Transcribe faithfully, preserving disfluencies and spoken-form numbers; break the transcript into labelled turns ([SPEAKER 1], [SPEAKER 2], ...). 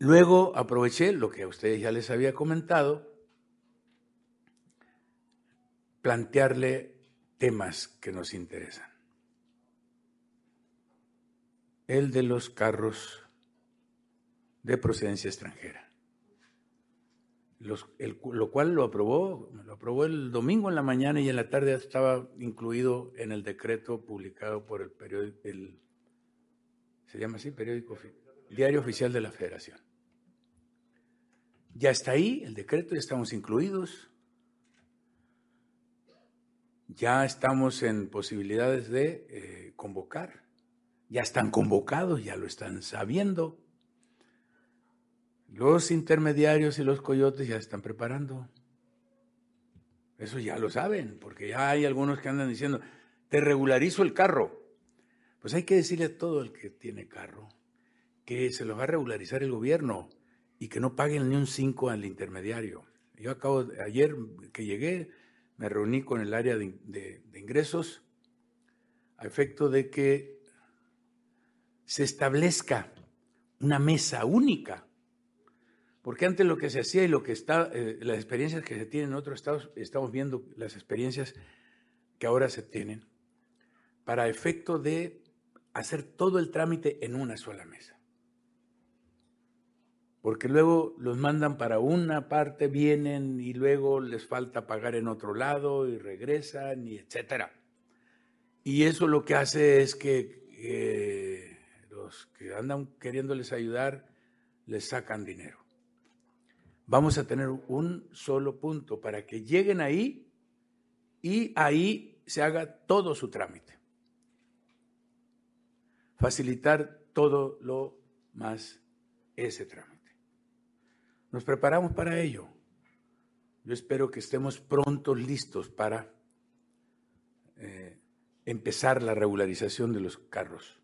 [SPEAKER 1] Luego aproveché lo que a ustedes ya les había comentado, plantearle temas que nos interesan. El de los carros de procedencia extranjera, Los, el, lo cual lo aprobó, lo aprobó el domingo en la mañana y en la tarde estaba incluido en el decreto publicado por el periódico, el, se llama así, periódico, Diario Oficial de la Federación. Ya está ahí el decreto, ya estamos incluidos, ya estamos en posibilidades de eh, convocar, ya están convocados, ya lo están sabiendo. Los intermediarios y los coyotes ya están preparando. Eso ya lo saben, porque ya hay algunos que andan diciendo, te regularizo el carro. Pues hay que decirle a todo el que tiene carro que se los va a regularizar el gobierno y que no paguen ni un cinco al intermediario. Yo acabo, de, ayer que llegué, me reuní con el área de, de, de ingresos a efecto de que se establezca una mesa única. Porque antes lo que se hacía y lo que está, eh, las experiencias que se tienen en otros estados, estamos viendo las experiencias que ahora se tienen, para efecto de hacer todo el trámite en una sola mesa. Porque luego los mandan para una parte, vienen y luego les falta pagar en otro lado y regresan y etcétera. Y eso lo que hace es que eh, los que andan queriéndoles ayudar les sacan dinero. Vamos a tener un solo punto para que lleguen ahí y ahí se haga todo su trámite. Facilitar todo lo más ese trámite. Nos preparamos para ello. Yo espero que estemos pronto listos para eh, empezar la regularización de los carros.